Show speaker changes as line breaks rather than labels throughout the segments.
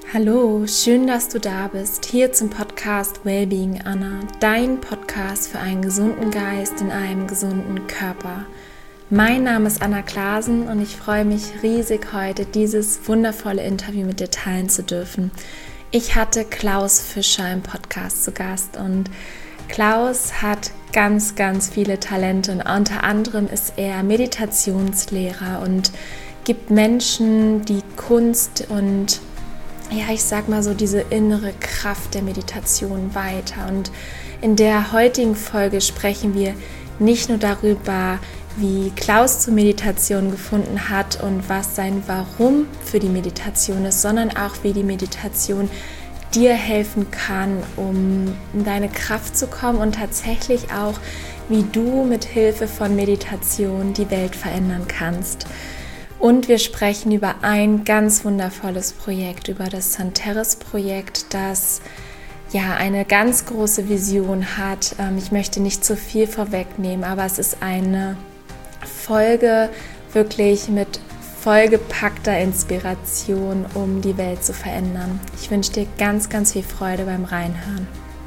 Hallo, schön, dass du da bist, hier zum Podcast Wellbeing Anna, dein Podcast für einen gesunden Geist in einem gesunden Körper. Mein Name ist Anna Klasen und ich freue mich riesig, heute dieses wundervolle Interview mit dir teilen zu dürfen. Ich hatte Klaus Fischer im Podcast zu Gast und Klaus hat ganz viele Talente und unter anderem ist er Meditationslehrer und gibt Menschen die Kunst und ich sag mal so diese innere Kraft der Meditation weiter. Und in der heutigen Folge sprechen wir nicht nur darüber, wie Klaus zur Meditation gefunden hat und was sein Warum für die Meditation ist, sondern auch wie die Meditation dir helfen kann, um in deine Kraft zu kommen und tatsächlich auch, wie du mit Hilfe von Meditation die Welt verändern kannst. Und wir sprechen über ein ganz wundervolles Projekt, über das Santeris-Projekt, das eine ganz große Vision hat. Ich möchte nicht zu viel vorwegnehmen, aber es ist eine Folge wirklich mit vollgepackter Inspiration, um die Welt zu verändern. Ich wünsche dir ganz viel Freude beim Reinhören.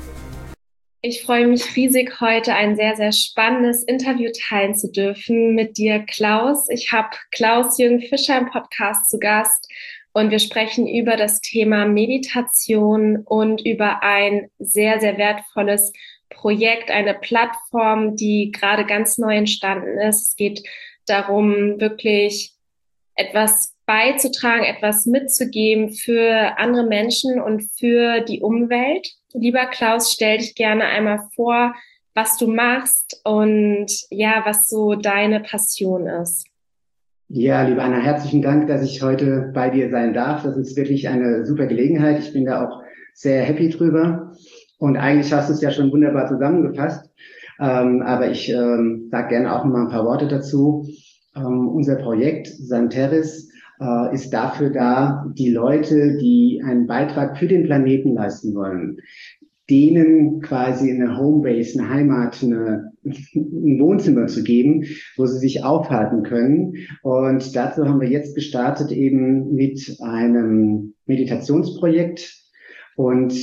Ich freue mich riesig, heute ein sehr spannendes Interview teilen zu dürfen mit dir, Klaus. Ich habe Klaus-Jürgen Fischer im Podcast zu Gast und wir sprechen über das Thema Meditation und über ein sehr wertvolles Projekt, eine Plattform, die gerade ganz neu entstanden ist. Es geht darum, wirklich etwas beizutragen, etwas mitzugeben für andere Menschen und für die Umwelt. Lieber Klaus, stell dich gerne einmal vor, was du machst und was so deine Passion ist.
Ja, liebe Anna, herzlichen Dank, dass ich heute bei dir sein darf. Das ist wirklich eine super Gelegenheit. Ich bin da auch sehr happy drüber. Und eigentlich hast du es ja schon wunderbar zusammengefasst. Aber ich sage gerne auch noch mal ein paar Worte dazu. Unser Projekt Santeris ist dafür da, die Leute, die einen Beitrag für den Planeten leisten wollen, denen quasi eine Homebase, eine Heimat, ein Wohnzimmer zu geben, wo sie sich aufhalten können. Und dazu haben wir jetzt gestartet eben mit einem Meditationsprojekt. Und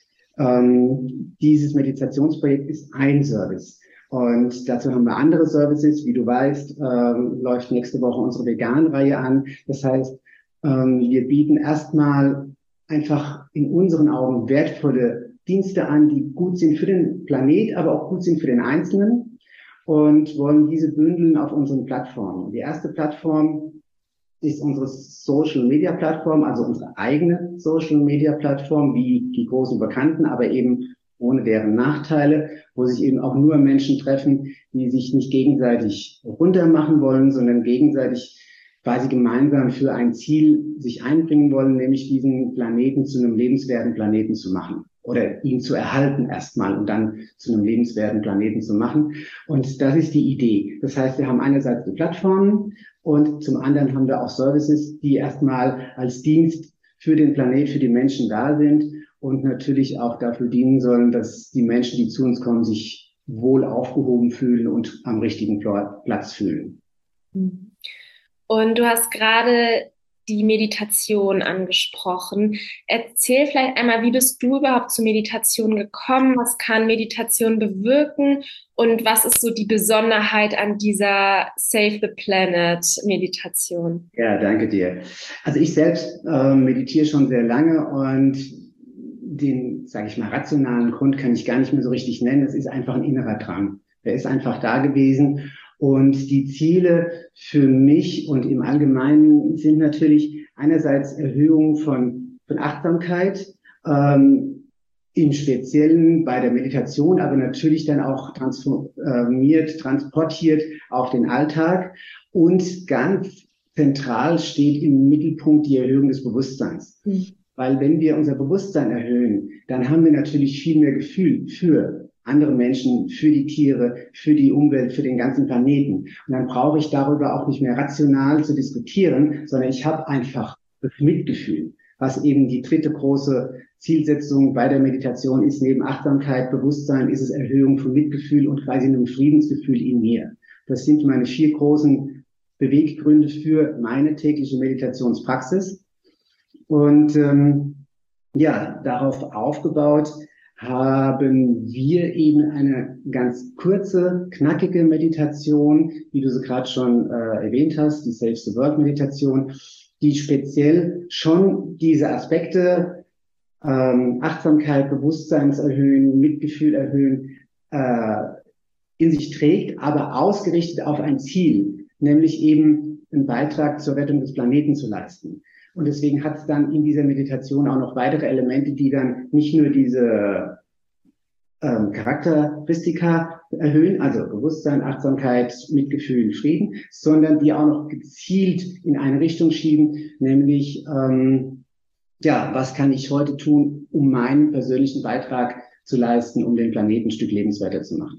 dieses Meditationsprojekt ist ein Service. Und dazu haben wir andere Services. Wie du weißt, läuft nächste Woche unsere Vegan-Reihe an. Das heißt, wir bieten erstmal einfach in unseren Augen wertvolle Dienste an, die gut sind für den Planet, aber auch gut sind für den Einzelnen und wollen diese bündeln auf unseren Plattformen. Die erste Plattform ist unsere Social-Media-Plattform, also unsere eigene Social-Media-Plattform, wie die großen Bekannten, aber eben ohne deren Nachteile, wo sich eben auch nur Menschen treffen, die sich nicht gegenseitig runtermachen wollen, sondern gegenseitig quasi gemeinsam für ein Ziel sich einbringen wollen, nämlich diesen Planeten zu einem lebenswerten Planeten zu machen oder ihn zu erhalten erstmal und dann zu einem lebenswerten Planeten zu machen. Und das ist die Idee. Das heißt, wir haben einerseits die Plattformen und zum anderen haben wir auch Services, die erstmal als Dienst für den Planet, für die Menschen da sind und natürlich auch dafür dienen sollen, dass die Menschen, die zu uns kommen, sich wohl aufgehoben fühlen und am richtigen Platz fühlen.
Und du hast gerade die Meditation angesprochen. Erzähl vielleicht einmal, wie bist du überhaupt zur Meditation gekommen? Was kann Meditation bewirken? Und was ist so die Besonderheit an dieser Save the Planet Meditation?
Ja, danke dir. Also ich selbst meditiere schon sehr lange und den, sage ich mal, rationalen Grund kann ich gar nicht mehr so richtig nennen. Es ist einfach ein innerer Drang. Der ist einfach da gewesen. Und die Ziele für mich und im Allgemeinen sind natürlich einerseits Erhöhung von Achtsamkeit, im Speziellen bei der Meditation, aber natürlich dann auch transportiert auf den Alltag. Und ganz zentral steht im Mittelpunkt die Erhöhung des Bewusstseins. Weil wenn wir unser Bewusstsein erhöhen, dann haben wir natürlich viel mehr Gefühl für andere Menschen, für die Tiere, für die Umwelt, für den ganzen Planeten. Und dann brauche ich darüber auch nicht mehr rational zu diskutieren, sondern ich habe einfach das Mitgefühl, was eben die dritte große Zielsetzung bei der Meditation ist. Neben Achtsamkeit, Bewusstsein ist es Erhöhung von Mitgefühl und quasi einem Friedensgefühl in mir. Das sind meine 4 großen Beweggründe für meine tägliche Meditationspraxis. Und Ja, darauf aufgebaut haben wir eben eine ganz kurze, knackige Meditation, wie du sie gerade schon erwähnt hast, die Save the World Meditation, die speziell schon diese Aspekte Achtsamkeit, Bewusstseinserhöhen, Mitgefühl erhöhen, in sich trägt, aber ausgerichtet auf ein Ziel, nämlich eben einen Beitrag zur Rettung des Planeten zu leisten. Und deswegen hat es dann in dieser Meditation auch noch weitere Elemente, die dann nicht nur diese Charakteristika erhöhen, also Bewusstsein, Achtsamkeit, Mitgefühl, Frieden, sondern die auch noch gezielt in eine Richtung schieben, nämlich ja, was kann ich heute tun, um meinen persönlichen Beitrag zu leisten, um den Planeten ein Stück lebenswerter zu machen.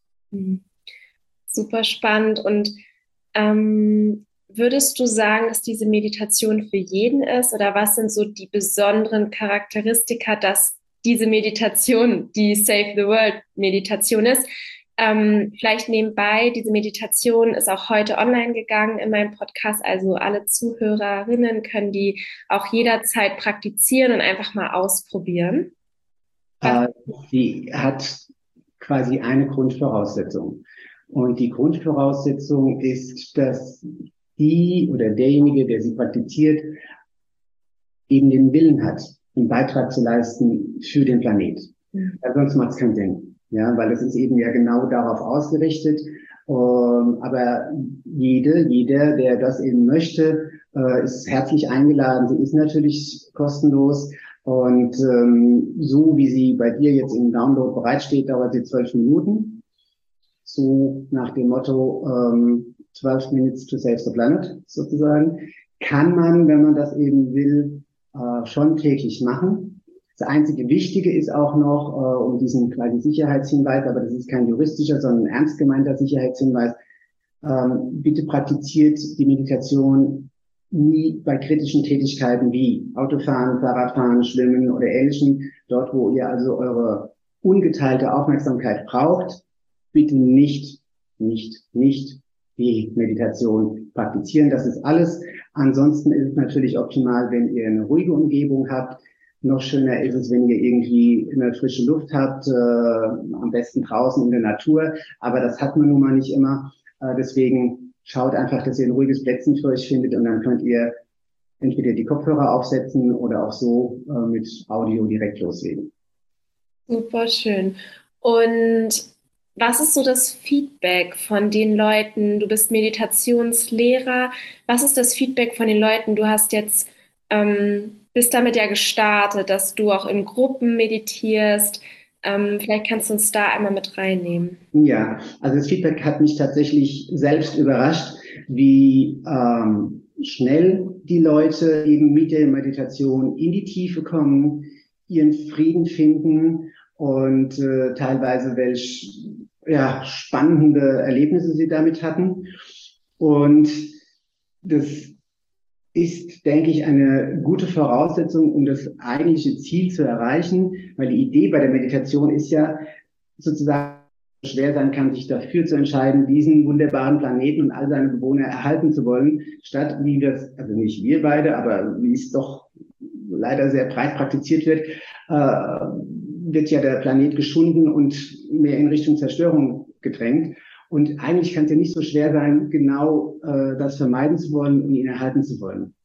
Super spannend. Und würdest du sagen, dass diese Meditation für jeden ist? Oder was sind so die besonderen Charakteristika, dass diese Meditation die Save the World Meditation ist? Vielleicht nebenbei, diese Meditation ist auch heute online gegangen in meinem Podcast. Also alle Zuhörerinnen können die auch jederzeit praktizieren und einfach mal ausprobieren.
Die hat quasi eine Grundvoraussetzung. Und die Grundvoraussetzung ist, dass die oder derjenige, der sie praktiziert, eben den Willen hat, einen Beitrag zu leisten für den Planet. Weil sonst macht es keinen Sinn. Ja, weil es ist eben ja genau darauf ausgerichtet. Aber jeder, der das eben möchte, ist herzlich eingeladen. Sie ist natürlich kostenlos. Und so wie sie bei dir jetzt im Download bereitsteht, dauert sie 12 Minuten. So nach dem Motto 12 Minutes to save the planet sozusagen. Kann man, wenn man das eben will, schon täglich machen. Das einzige Wichtige ist auch noch, um diesen kleinen Sicherheitshinweis, aber das ist kein juristischer, sondern ein ernst gemeinter Sicherheitshinweis, bitte praktiziert die Meditation nie bei kritischen Tätigkeiten wie Autofahren, Fahrradfahren, Schwimmen oder Ähnlichem, dort wo ihr also eure ungeteilte Aufmerksamkeit braucht, bitte nicht die Meditation praktizieren. Das ist alles. Ansonsten ist es natürlich optimal, wenn ihr eine ruhige Umgebung habt. Noch schöner ist es, wenn ihr irgendwie eine frische Luft habt, am besten draußen in der Natur. Aber das hat man nun mal nicht immer. Deswegen schaut einfach, dass ihr ein ruhiges Plätzchen für euch findet und dann könnt ihr entweder die Kopfhörer aufsetzen oder auch so mit Audio direkt loslegen.
Super schön. Und was ist so das Feedback von den Leuten? Du bist Meditationslehrer. Was ist das Feedback von den Leuten? Du hast jetzt bist damit ja gestartet, dass du auch in Gruppen meditierst. Vielleicht kannst du uns da einmal mit reinnehmen.
Ja, also das Feedback hat mich tatsächlich selbst überrascht, wie schnell die Leute eben mit der Meditation in die Tiefe kommen, ihren Frieden finden und teilweise welch spannende Erlebnisse sie damit hatten. Und das ist, denke ich, eine gute Voraussetzung, um das eigentliche Ziel zu erreichen, weil die Idee bei der Meditation ist ja sozusagen schwer sein kann, sich dafür zu entscheiden, diesen wunderbaren Planeten und all seine Bewohner erhalten zu wollen, statt wie das, also nicht wir beide, aber wie es doch leider sehr breit praktiziert wird, wird ja der Planet geschunden und mehr in Richtung Zerstörung gedrängt. Und eigentlich kann es ja nicht so schwer sein, genau das vermeiden zu wollen und ihn erhalten zu wollen.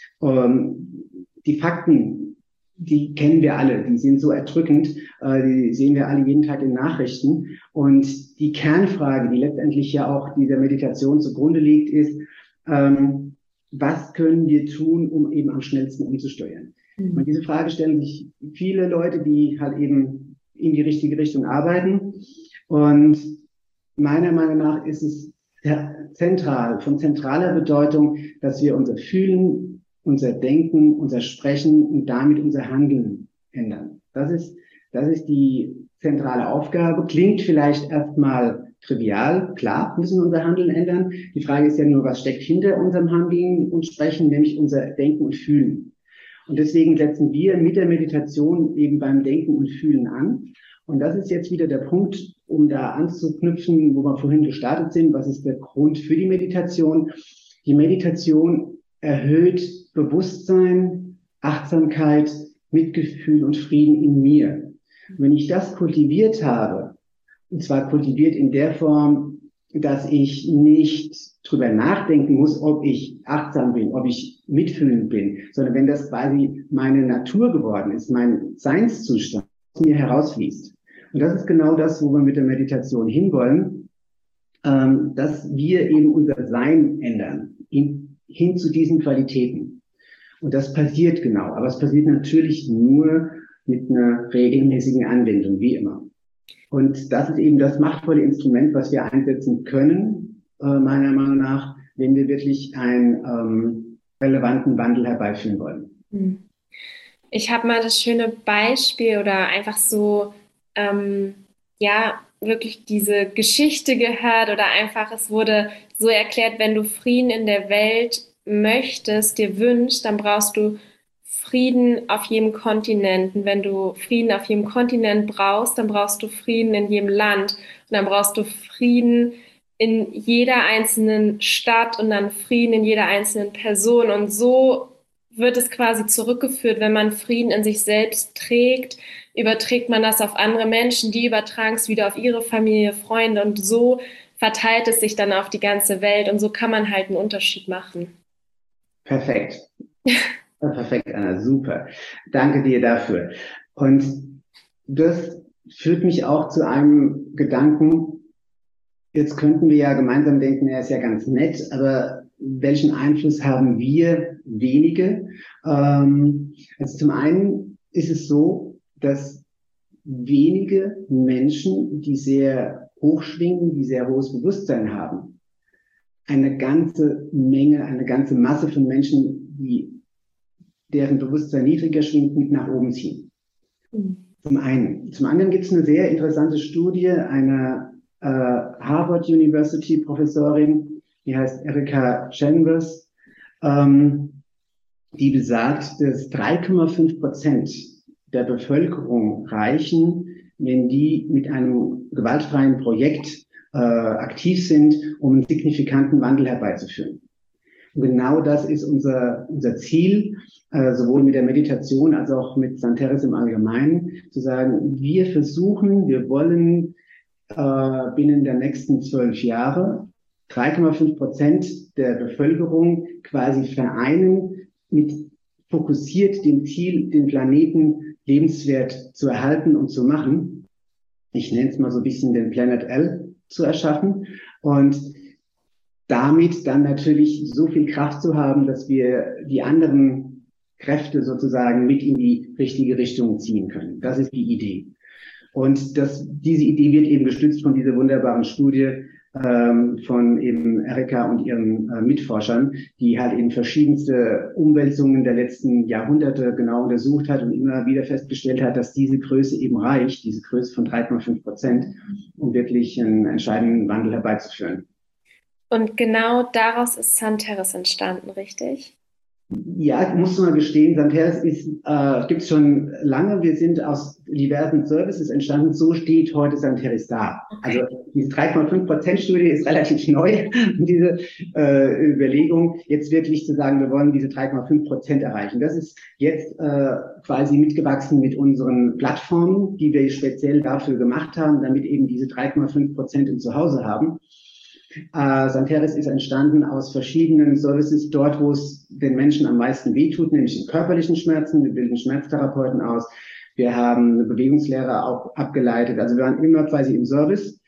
Die Fakten, die kennen wir alle, die sind so erdrückend, die sehen wir alle jeden Tag in Nachrichten. Und die Kernfrage, die letztendlich ja auch dieser Meditation zugrunde liegt, ist, was können wir tun, um eben am schnellsten umzusteuern? Und diese Frage stellen sich viele Leute, die halt eben in die richtige Richtung arbeiten. Und meiner Meinung nach ist es von zentraler Bedeutung, dass wir unser Fühlen, unser Denken, unser Sprechen und damit unser Handeln ändern. Das ist die zentrale Aufgabe. Klingt vielleicht erstmal trivial. Klar, müssen wir unser Handeln ändern. Die Frage ist ja nur, was steckt hinter unserem Handeln und Sprechen, nämlich unser Denken und Fühlen. Und deswegen setzen wir mit der Meditation eben beim Denken und Fühlen an. Und das ist jetzt wieder der Punkt, um da anzuknüpfen, wo wir vorhin gestartet sind. Was ist der Grund für die Meditation? Die Meditation erhöht Bewusstsein, Achtsamkeit, Mitgefühl und Frieden in mir. Wenn ich das kultiviert habe, und zwar kultiviert in der Form, dass ich nicht drüber nachdenken muss, ob ich achtsam bin, ob ich mitfühlend bin, sondern wenn das quasi meine Natur geworden ist, mein Seinszustand aus mir herausfließt. Und das ist genau das, wo wir mit der Meditation hinwollen, dass wir eben unser Sein ändern, hin zu diesen Qualitäten. Und das passiert genau, aber es passiert natürlich nur mit einer regelmäßigen Anwendung, wie immer. Und das ist eben das machtvolle Instrument, was wir einsetzen können, meiner Meinung nach, wenn wir wirklich einen relevanten Wandel herbeiführen wollen.
Ich habe mal das schöne Beispiel oder einfach so, ja, wirklich diese Geschichte gehört oder einfach, es wurde so erklärt, wenn du Frieden in der Welt möchtest, dir wünschst, dann brauchst du Frieden auf jedem Kontinent. Und wenn du Frieden auf jedem Kontinent brauchst, dann brauchst du Frieden in jedem Land. Und dann brauchst du Frieden in jeder einzelnen Stadt und dann Frieden in jeder einzelnen Person. Und so wird es quasi zurückgeführt, wenn man Frieden in sich selbst trägt, überträgt man das auf andere Menschen, die übertragen es wieder auf ihre Familie, Freunde und so verteilt es sich dann auf die ganze Welt und so kann man halt einen Unterschied machen.
Perfekt. Perfekt, Anna, super. Danke dir dafür. Und das führt mich auch zu einem Gedanken. Jetzt könnten wir ja gemeinsam denken, er ist ja ganz nett, aber welchen Einfluss haben wir wenige? Also zum einen ist es so, dass wenige Menschen, die sehr hoch schwingen, die sehr hohes Bewusstsein haben, eine ganze Menge, eine ganze Masse von Menschen, deren Bewusstsein niedriger schwingt, mit nach oben ziehen. Zum einen. Zum anderen gibt es eine sehr interessante Studie einer Harvard University Professorin, die heißt Erica Chambers, die besagt, dass 3,5% der Bevölkerung reichen, wenn die mit einem gewaltfreien Projekt aktiv sind, um einen signifikanten Wandel herbeizuführen. Und genau das ist unser Ziel, sowohl mit der Meditation als auch mit Santeris im Allgemeinen, zu sagen, wir wollen binnen der nächsten 12 Jahre 3,5% der Bevölkerung quasi vereinen, mit fokussiert dem Ziel, den Planeten lebenswert zu erhalten und zu machen. Ich nenne es mal so ein bisschen den Planet L zu erschaffen und damit dann natürlich so viel Kraft zu haben, dass wir die anderen Kräfte sozusagen mit in die richtige Richtung ziehen können. Das ist die Idee. Und diese Idee wird eben gestützt von dieser wunderbaren Studie von eben Erica und ihren Mitforschern, die halt eben verschiedenste Umwälzungen der letzten Jahrhunderte genau untersucht hat und immer wieder festgestellt hat, dass diese Größe eben reicht, diese Größe von 3,5%, um wirklich einen entscheidenden Wandel herbeizuführen.
Und genau daraus ist Santeris entstanden, richtig?
Ja, muss man gestehen, Santeris gibt es schon lange. Wir sind aus diversen Services entstanden. So steht heute Santeris da. Also diese 3,5%-Studie ist relativ neu. Diese Überlegung, jetzt wirklich zu sagen, wir wollen diese 3,5% erreichen. Das ist jetzt quasi mitgewachsen mit unseren Plattformen, die wir speziell dafür gemacht haben, damit eben diese 3,5% im Zuhause haben. Santeris ist entstanden aus verschiedenen Services dort, wo es den Menschen am meisten wehtut, nämlich in körperlichen Schmerzen. Wir bilden Schmerztherapeuten aus. Wir haben eine Bewegungslehre auch abgeleitet. Also wir waren immer quasi im Service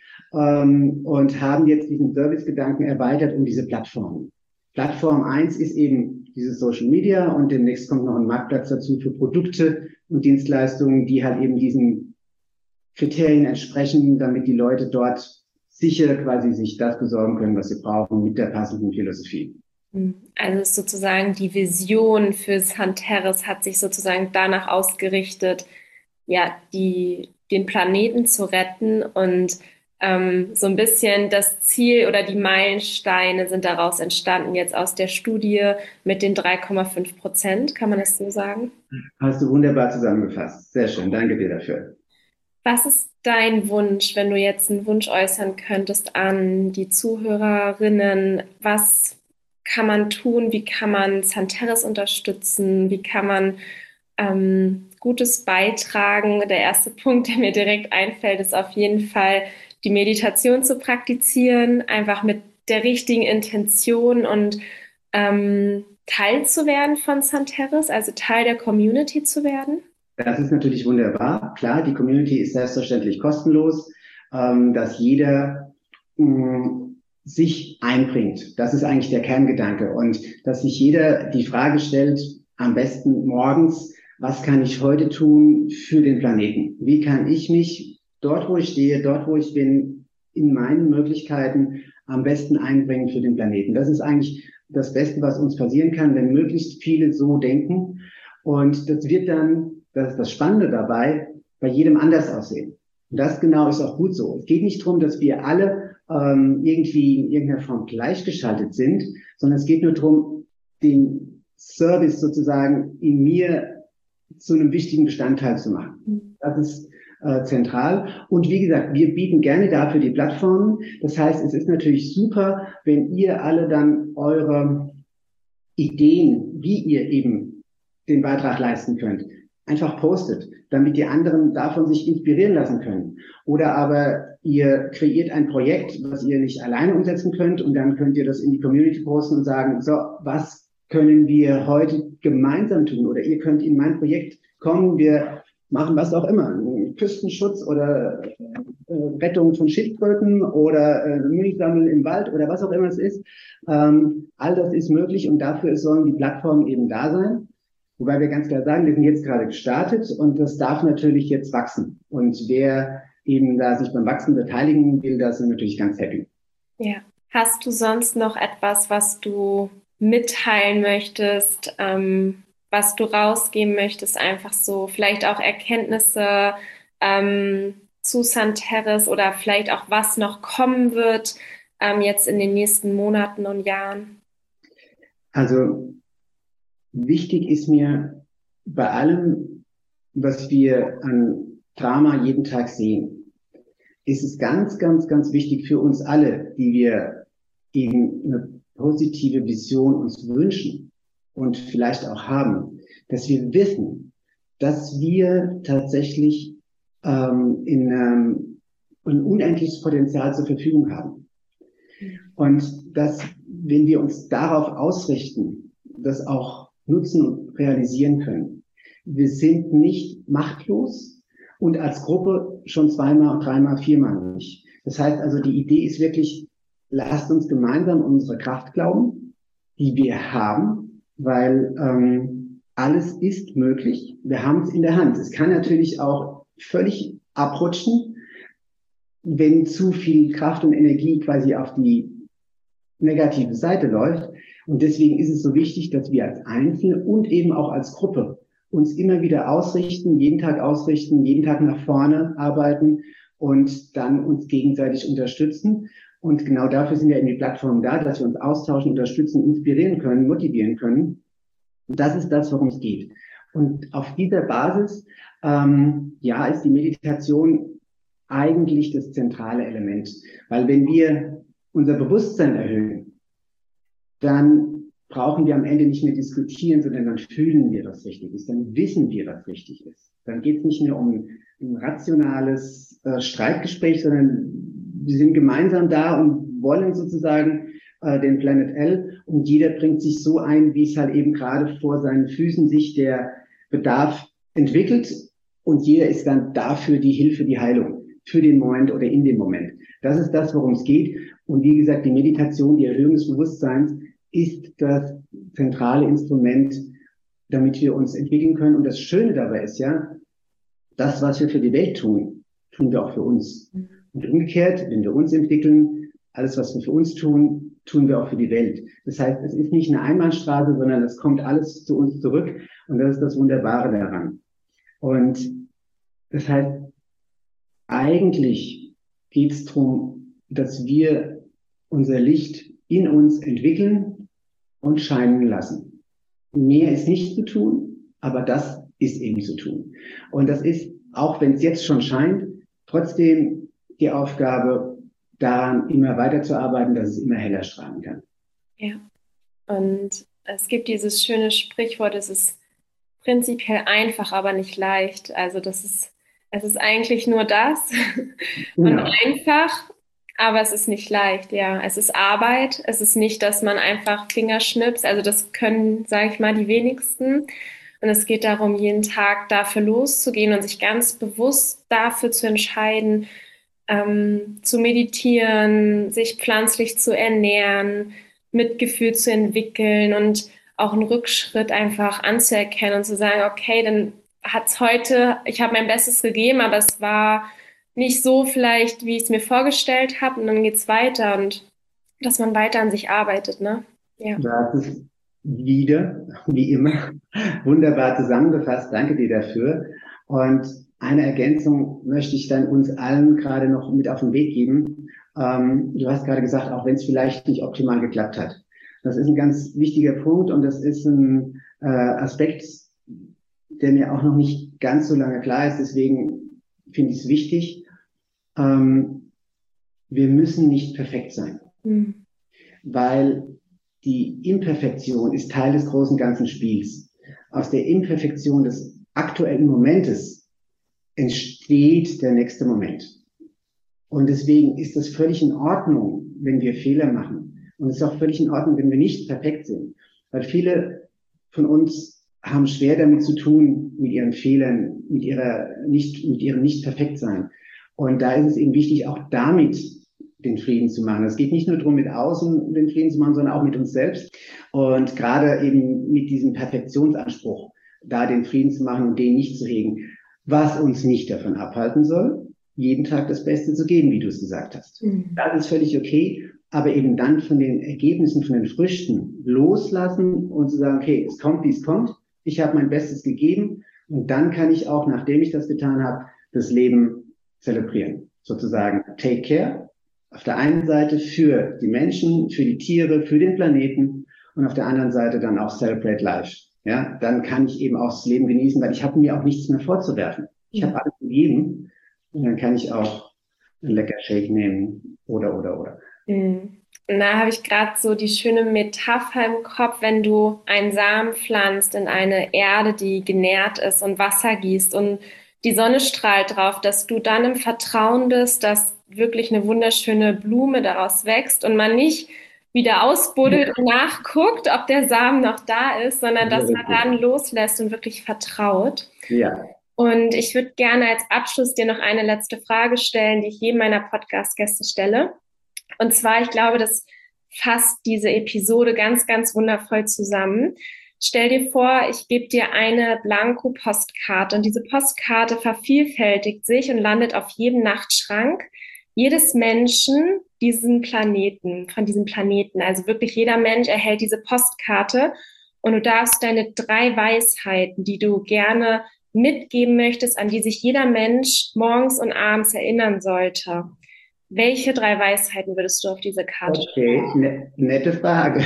und haben jetzt diesen Servicegedanken erweitert um diese Plattformen. Plattform 1 ist eben dieses Social Media und demnächst kommt noch ein Marktplatz dazu für Produkte und Dienstleistungen, die halt eben diesen Kriterien entsprechen, damit die Leute dort sicher quasi sich das besorgen können, was sie brauchen, mit der passenden Philosophie.
Also ist sozusagen die Vision für Santeris hat sich sozusagen danach ausgerichtet, ja, den Planeten zu retten und so ein bisschen das Ziel oder die Meilensteine sind daraus entstanden, jetzt aus der Studie mit den 3,5%. Kann man das so sagen?
Hast du wunderbar zusammengefasst. Sehr schön, danke dir dafür.
Was ist dein Wunsch, wenn du jetzt einen Wunsch äußern könntest an die Zuhörerinnen? Was kann man tun? Wie kann man Santeris unterstützen? Wie kann man Gutes Beitragen. Der erste Punkt, der mir direkt einfällt, ist auf jeden Fall die Meditation zu praktizieren, einfach mit der richtigen Intention und Teil zu werden von Santeris, also Teil der Community zu werden.
Das ist natürlich wunderbar. Klar, die Community ist selbstverständlich kostenlos, dass jeder sich einbringt. Das ist eigentlich der Kerngedanke. Und dass sich jeder die Frage stellt, am besten morgens, was kann ich heute tun für den Planeten? Wie kann ich mich dort, wo ich stehe, dort, wo ich bin, in meinen Möglichkeiten am besten einbringen für den Planeten? Das ist eigentlich das Beste, was uns passieren kann, wenn möglichst viele so denken. Und das wird dann, das ist das Spannende dabei, bei jedem anders aussehen. Und das genau ist auch gut so. Es geht nicht darum, dass wir alle irgendwie in irgendeiner Form gleichgeschaltet sind, sondern es geht nur darum, den Service sozusagen in mir zu einem wichtigen Bestandteil zu machen. Das ist zentral. Und wie gesagt, wir bieten gerne dafür die Plattformen. Das heißt, es ist natürlich super, wenn ihr alle dann eure Ideen, wie ihr eben den Beitrag leisten könnt, einfach postet, damit die anderen davon sich inspirieren lassen können. Oder aber ihr kreiert ein Projekt, was ihr nicht alleine umsetzen könnt, und dann könnt ihr das in die Community posten und sagen, so, was können wir heute gemeinsam tun? Oder ihr könnt in mein Projekt kommen, wir machen was auch immer, Küstenschutz oder Rettung von Schildkröten oder Müll sammeln im Wald oder was auch immer es ist. All das ist möglich, und dafür sollen die Plattformen eben da sein. Wobei wir ganz klar sagen, wir sind jetzt gerade gestartet und das darf natürlich jetzt wachsen. Und wer eben da sich beim Wachsen beteiligen will, da sind wir natürlich ganz happy.
Ja. Hast du sonst noch etwas, was du mitteilen möchtest, was du rausgeben möchtest, einfach so, vielleicht auch Erkenntnisse zu Santeris oder vielleicht auch was noch kommen wird jetzt in den nächsten Monaten und Jahren?
Also wichtig ist mir bei allem, was wir an Drama jeden Tag sehen, ist es ganz, ganz, ganz wichtig für uns alle, die wir eben eine positive Vision uns wünschen und vielleicht auch haben, dass wir wissen, dass wir tatsächlich ein unendliches Potenzial zur Verfügung haben. Und dass, wenn wir uns darauf ausrichten, das auch nutzen und realisieren können. Wir sind nicht machtlos und als Gruppe schon zweimal, dreimal, viermal nicht. Das heißt also, die Idee ist wirklich, lasst uns gemeinsam unsere Kraft glauben, die wir haben, weil alles ist möglich. Wir haben es in der Hand. Es kann natürlich auch völlig abrutschen, wenn zu viel Kraft und Energie quasi auf die negative Seite läuft. Und deswegen ist es so wichtig, dass wir als Einzelne und eben auch als Gruppe uns immer wieder ausrichten, jeden Tag nach vorne arbeiten und dann uns gegenseitig unterstützen. Und genau dafür sind ja eben die Plattformen da, dass wir uns austauschen, unterstützen, inspirieren können, motivieren können. Und das ist das, worum es geht. Und auf dieser Basis, ist die Meditation eigentlich das zentrale Element. Weil wenn wir unser Bewusstsein erhöhen, dann brauchen wir am Ende nicht mehr diskutieren, sondern dann fühlen wir, was richtig ist, dann wissen wir, was richtig ist. Dann geht es nicht mehr um ein rationales Streitgespräch, sondern wir sind gemeinsam da und wollen sozusagen den Planet L, und jeder bringt sich so ein, wie es halt eben gerade vor seinen Füßen sich der Bedarf entwickelt, und jeder ist dann dafür die Hilfe, die Heilung, für den Moment oder in dem Moment. Das ist das, worum es geht. Und wie gesagt, die Meditation, die Erhöhung des Bewusstseins ist das zentrale Instrument, damit wir uns entwickeln können. Und das Schöne dabei ist ja, das, was wir für die Welt tun, tun wir auch für uns. Und umgekehrt, wenn wir uns entwickeln, alles, was wir für uns tun, tun wir auch für die Welt. Das heißt, es ist nicht eine Einbahnstraße, sondern es kommt alles zu uns zurück. Und das ist das Wunderbare daran. Und das heißt, eigentlich geht es darum, dass wir unser Licht in uns entwickeln und scheinen lassen. Mehr ist nicht zu tun, aber das ist eben zu tun. Und das ist, auch wenn es jetzt schon scheint, trotzdem die Aufgabe, daran immer weiterzuarbeiten, dass es immer heller strahlen kann.
Ja, und es gibt dieses schöne Sprichwort, es ist prinzipiell einfach, aber nicht leicht. Also es ist eigentlich nur das und
Genau.
einfach, aber es ist nicht leicht, ja. Es ist Arbeit, es ist nicht, dass man einfach Fingerschnips, also das können, sage ich mal, die wenigsten. Und es geht darum, jeden Tag dafür loszugehen und sich ganz bewusst dafür zu entscheiden, zu meditieren, sich pflanzlich zu ernähren, Mitgefühl zu entwickeln und auch einen Rückschritt einfach anzuerkennen und zu sagen, okay, dann hat's heute, ich habe mein Bestes gegeben, aber es war nicht so vielleicht, wie ich es mir vorgestellt habe und dann geht's weiter und dass man weiter an sich arbeitet, ne? Ja.
Du hast es wieder, wie immer, wunderbar zusammengefasst. Danke dir dafür. Und eine Ergänzung möchte ich dann uns allen gerade noch mit auf den Weg geben. Du hast gerade gesagt, auch wenn es vielleicht nicht optimal geklappt hat. Das ist ein ganz wichtiger Punkt und das ist ein Aspekt, der mir auch noch nicht ganz so lange klar ist. Deswegen finde ich es wichtig. Wir müssen nicht perfekt sein, weil die Imperfektion ist Teil des großen ganzen Spiels. Aus der Imperfektion des aktuellen Momentes entsteht der nächste Moment. Und deswegen ist es völlig in Ordnung, wenn wir Fehler machen. Und es ist auch völlig in Ordnung, wenn wir nicht perfekt sind. Weil viele von uns haben schwer damit zu tun, mit ihren Fehlern, mit ihrem Nicht-Perfekt-Sein. Und da ist es eben wichtig, auch damit den Frieden zu machen. Es geht nicht nur darum, mit außen den Frieden zu machen, sondern auch mit uns selbst. Und gerade eben mit diesem Perfektionsanspruch, da den Frieden zu machen und den nicht zu hegen, was uns nicht davon abhalten soll, jeden Tag das Beste zu geben, wie du es gesagt hast. Das ist völlig okay, aber eben dann von den Ergebnissen, von den Früchten loslassen und zu sagen, okay, es kommt, wie es kommt, ich habe mein Bestes gegeben und dann kann ich auch, nachdem ich das getan habe, das Leben zelebrieren. Sozusagen take care, auf der einen Seite für die Menschen, für die Tiere, für den Planeten und auf der anderen Seite dann auch celebrate life. Ja, dann kann ich eben auch das Leben genießen, weil ich habe mir auch nichts mehr vorzuwerfen. Ich habe alles gegeben und dann kann ich auch einen lecker Shake nehmen oder.
Und da habe ich gerade so die schöne Metapher im Kopf, wenn du einen Samen pflanzt in eine Erde, die genährt ist und Wasser gießt und die Sonne strahlt drauf, dass du dann im Vertrauen bist, dass wirklich eine wunderschöne Blume daraus wächst und man nicht wieder ausbuddelt und nachguckt, ob der Samen noch da ist, sondern dass man dann loslässt und wirklich vertraut.
Ja.
Und ich würde gerne als Abschluss dir noch eine letzte Frage stellen, die ich jedem meiner Podcast-Gäste stelle. Und zwar, ich glaube, das fasst diese Episode ganz, ganz wundervoll zusammen. Stell dir vor, ich gebe dir eine Blanko-Postkarte und diese Postkarte vervielfältigt sich und landet auf jedem Nachtschrank jedes Menschen von diesem Planeten. Also wirklich jeder Mensch erhält diese Postkarte und du darfst deine 3 Weisheiten, die du gerne mitgeben möchtest, an die sich jeder Mensch morgens und abends erinnern sollte. Welche 3 Weisheiten würdest du auf diese Karte
schreiben? Okay, nette Frage.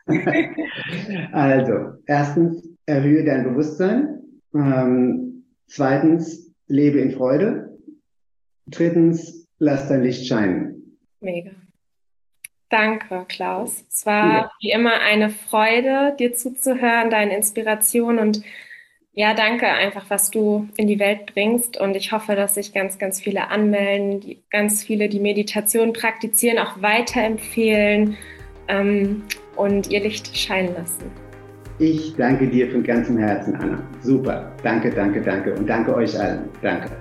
Also, erstens, erhöhe dein Bewusstsein. Zweitens, lebe in Freude. Drittens, lass dein Licht scheinen.
Mega. Danke, Klaus. Es war wie immer eine Freude, dir zuzuhören, deine Inspiration und ja, danke einfach, was du in die Welt bringst und ich hoffe, dass sich ganz, ganz viele anmelden, ganz viele die Meditation praktizieren, auch weiterempfehlen und ihr Licht scheinen lassen.
Ich danke dir von ganzem Herzen, Anna. Super. Danke und danke euch allen. Danke.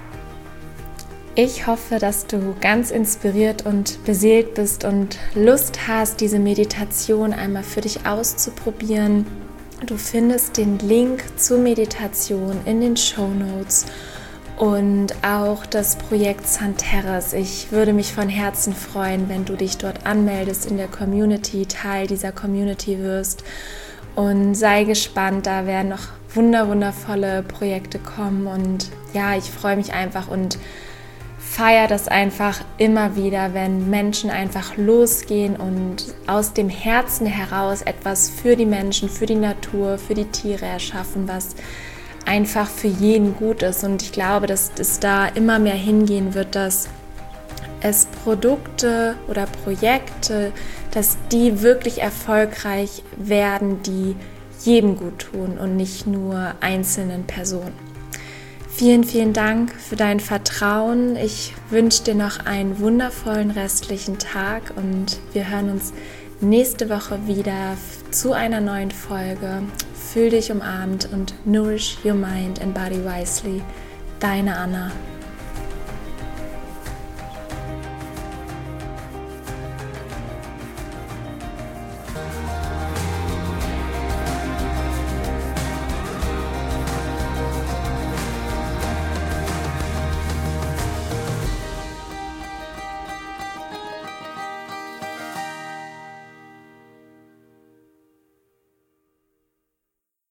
Ich hoffe, dass du ganz inspiriert und beseelt bist und Lust hast, diese Meditation einmal für dich auszuprobieren. Du findest den Link zur Meditation in den Shownotes und auch das Projekt Santeres. Ich würde mich von Herzen freuen, wenn du dich dort anmeldest in der Community, Teil dieser Community wirst und sei gespannt, da werden noch wundervolle Projekte kommen und ja, ich freue mich einfach und feiere das einfach immer wieder, wenn Menschen einfach losgehen und aus dem Herzen heraus etwas für die Menschen, für die Natur, für die Tiere erschaffen, was einfach für jeden gut ist. Und ich glaube, dass es da immer mehr hingehen wird, dass es Produkte oder Projekte, dass die wirklich erfolgreich werden, die jedem gut tun und nicht nur einzelnen Personen. Vielen, vielen Dank für dein Vertrauen. Ich wünsche dir noch einen wundervollen restlichen Tag und wir hören uns nächste Woche wieder zu einer neuen Folge. Fühl dich umarmt und nourish your mind and body wisely. Deine Anna.